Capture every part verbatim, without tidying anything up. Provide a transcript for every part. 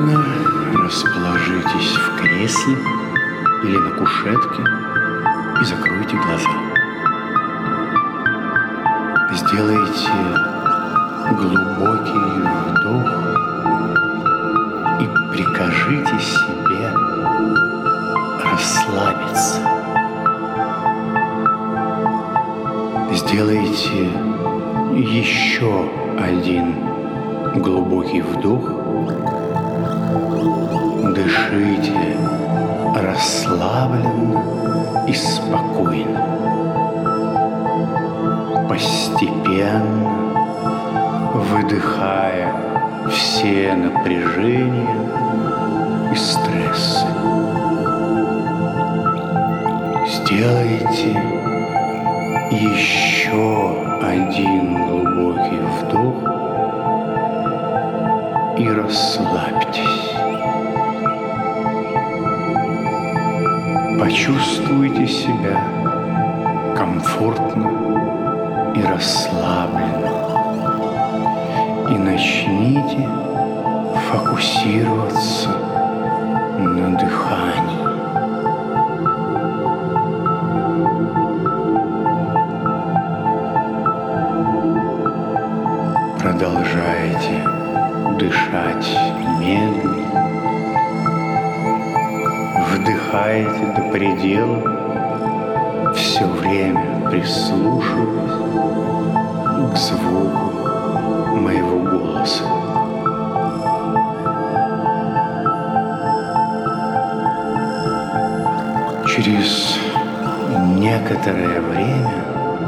Удобно расположитесь в кресле или на кушетке и закройте глаза. Сделайте глубокий вдох и прикажите себе расслабиться. Сделайте еще один глубокий вдох. Дышите расслабленно и спокойно. Постепенно выдыхая все напряжения и стрессы. Сделайте еще один глубокий вдох и расслабьтесь. Почувствуйте себя комфортно и расслабленно и начните фокусироваться на дыхании. Продолжайте дышать медленно. Вдыхайте до предела, все время прислушиваясь к звуку моего голоса. Через некоторое время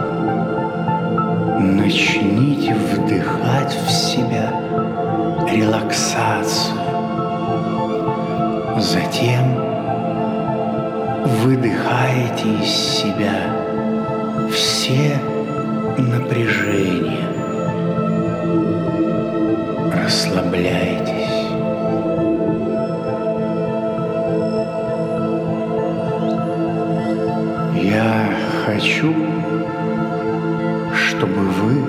начните вдыхать в себя релаксацию. Затем выдыхаете из себя все напряжения. Расслабляйтесь. Я хочу, чтобы вы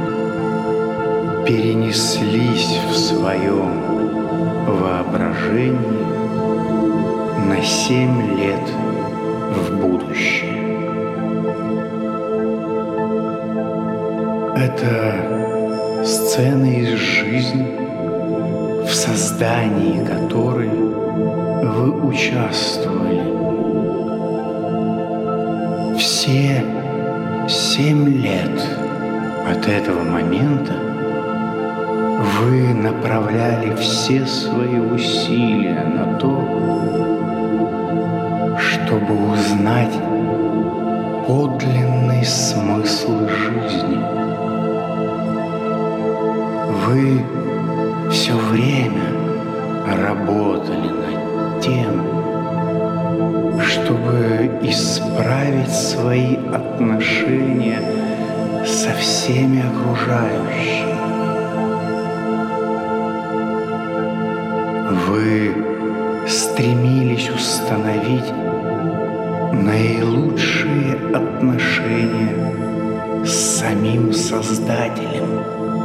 перенеслись в своем воображении на семь лет в будущее. Это сцена из жизни, в создании которой вы участвовали. Все семь лет от этого момента вы направляли все свои усилия на то, чтобы узнать подлинный смысл жизни. Вы все время работали над тем, чтобы исправить свои отношения со всеми окружающими. Вы стремились установить наилучшие отношения с самим Создателем.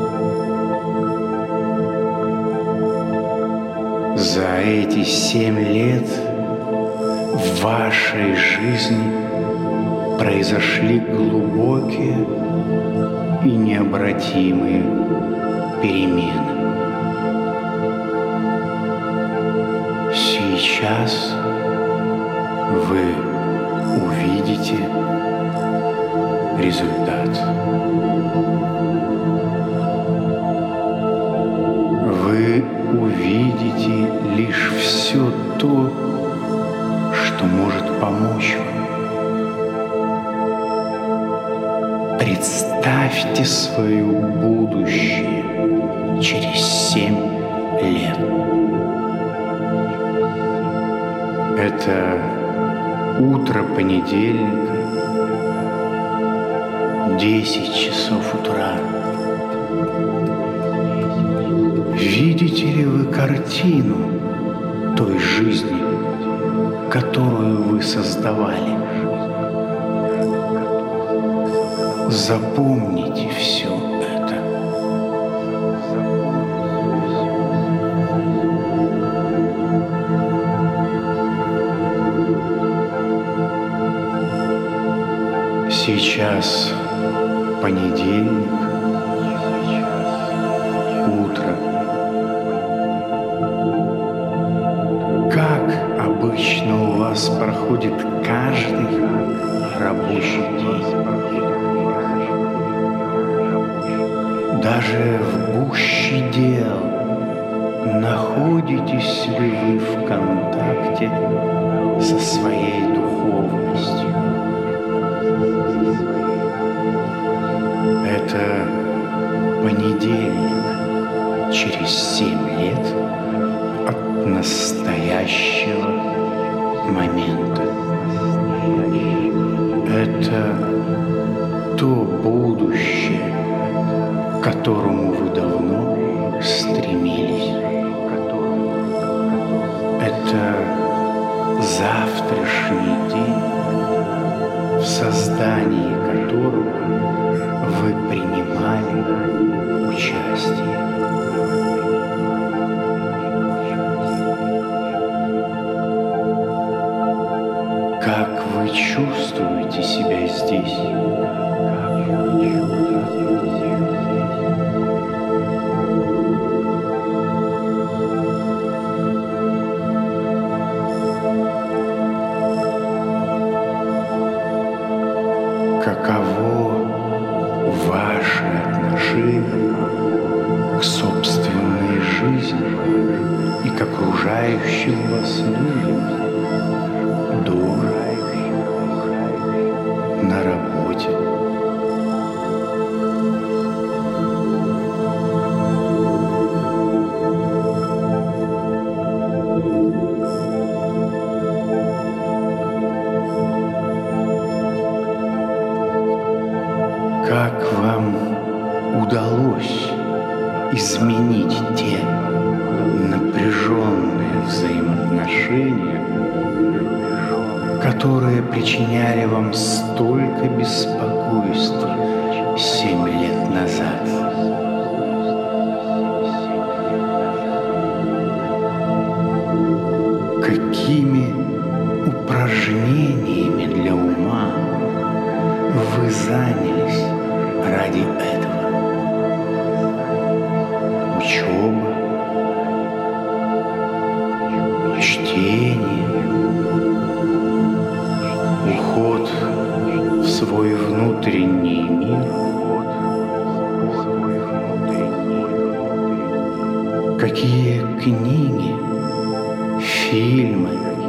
За эти семь лет в вашей жизни произошли глубокие и необратимые перемены. Сейчас вы увидите результат. Вы увидите лишь все то, что может помочь вам. Представьте свое будущее через семь лет. Это утро понедельника, десять часов утра. Видите ли вы картину той жизни, которую вы создавали? Запомните все это. Сейчас понедельник, утро. Как обычно у вас проходит каждый рабочий день? Даже в гуще дел находитесь ли вы в контакте со своей духовностью? Это понедельник через семь лет от настоящего момента. Это то будущее, к которому вы давно стремились. Это завтрашний день, в создании которого вы принимали участие. Как вы чувствуете себя здесь? Каково ваше отношение к собственной жизни и к окружающим вас людям, дома, на работе? Как вам удалось изменить те напряженные взаимоотношения, которые причиняли вам столько беспокойства семь лет назад? Какими упражнениями для ума вы занялись ради этого? Учеба, чтение, уход в свой внутренний мир. Какие книги, фильмы,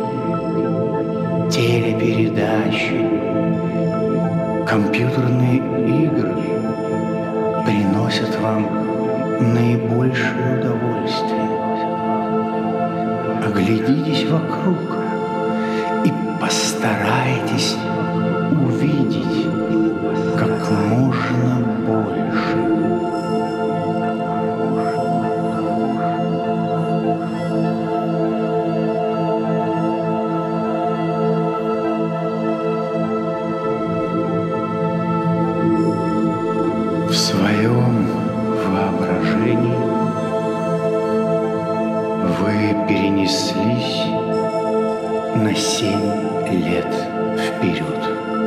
телепередачи, компьютерные игры приносят вам наибольшее удовольствие? Оглядитесь вокруг и постарайтесь увидеть как можно больше. В своем воображении вы перенеслись на семь лет вперед.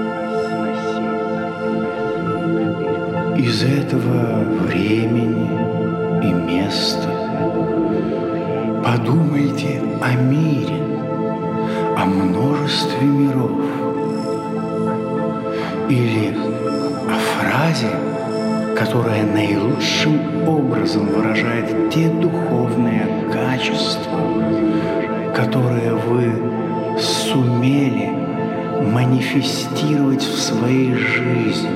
Из этого времени и места подумайте о мире, о множестве миров, или о фразе, которая наилучшим образом выражает те духовные качества, которые вы сумели манифестировать в своей жизни.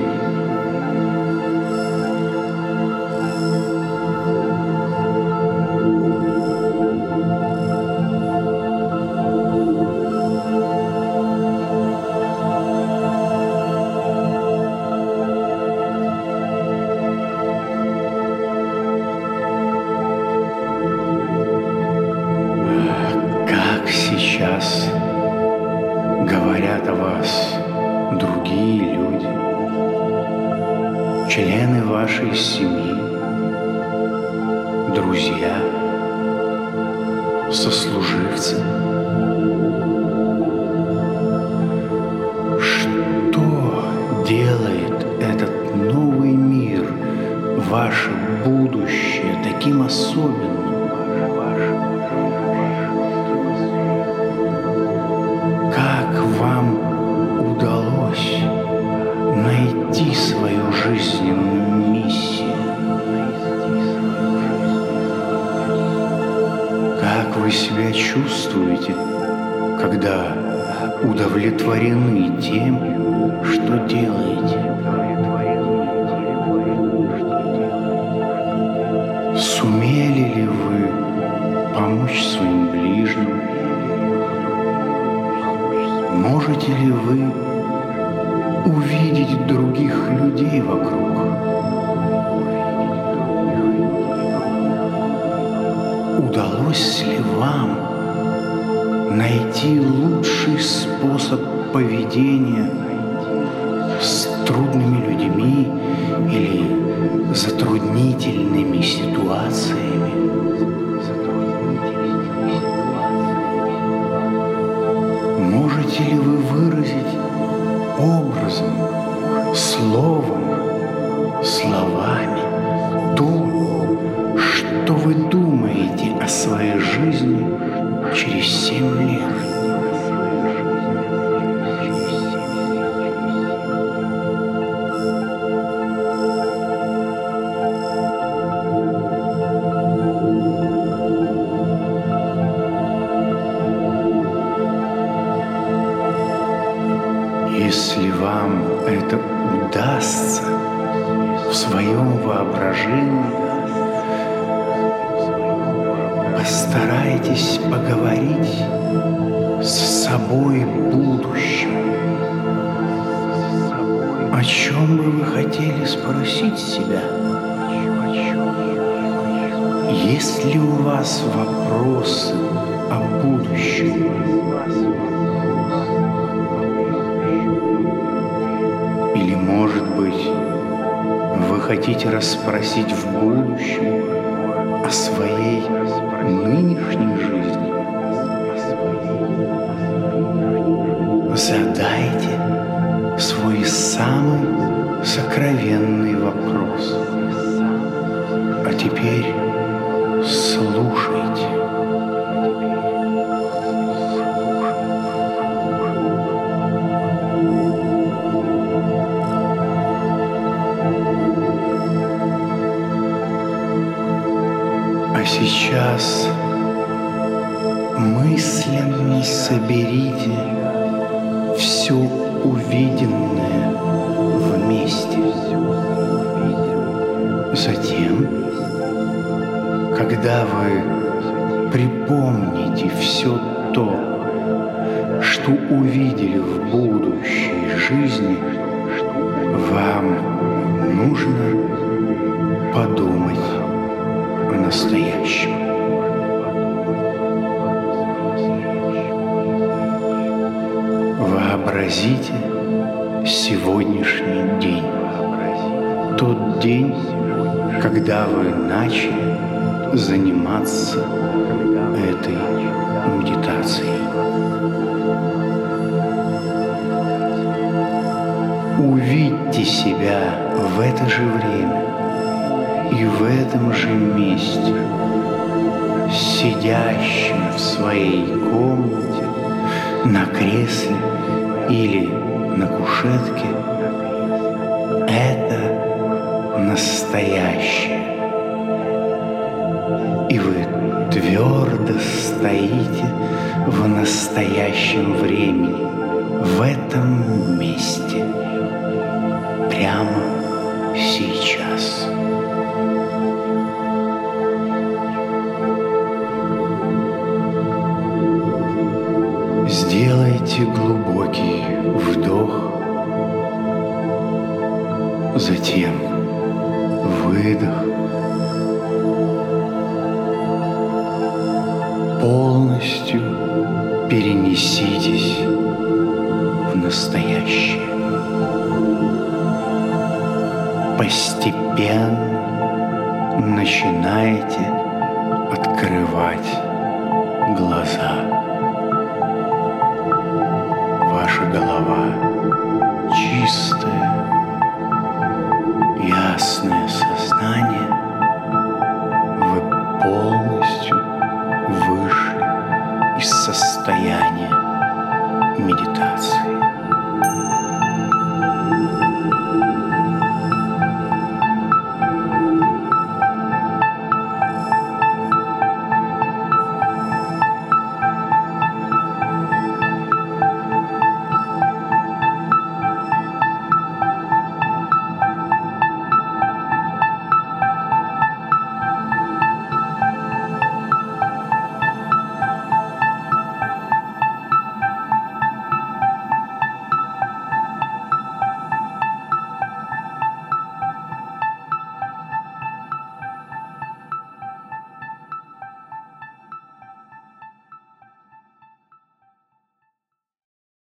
Сейчас говорят о вас другие люди, члены вашей семьи, друзья, сослуживцы. Что делает себя чувствуете, когда удовлетворены тем, что делаете? Сумели ли вы помочь своим ближним? Можете ли вы увидеть других людей вокруг? Удалось ли вам найти лучший способ поведения с трудными людьми или затруднительными ситуациями? Можете ли вы выразить образом, словом, словами то, что вы думаете о своей жизни через семь лет? Если вам это удастся в своем воображении, постарайтесь поговорить с собой будущим. О чем бы вы хотели спросить себя? Есть ли у вас вопросы о будущем? Или, может быть, вы хотите расспросить в будущем о своей нынешней жизни? Задайте свой самый сокровенный вопрос. А теперь слушайте. А сейчас мысленно соберите все увиденное вместе. Затем, когда вы припомните все то, что увидели в будущей жизни, вам нужно подумать о настоящем. Вообразите сегодняшний день, тот день, когда вы начали заниматься этой медитацией. Увидьте себя в это же время и в этом же месте, сидящим в своей комнате, на кресле или на кушетке. Это настоящее. И вы твердо стоите в настоящем времени, в этом месте, прямо сейчас. Сделайте глубокий вдох, затем выдох. Полностью перенеситесь в настоящее. Постепенно начинайте открывать глаза. Ваша голова чистая, ясное сознание. Вы полностью вышли из состояния медитации.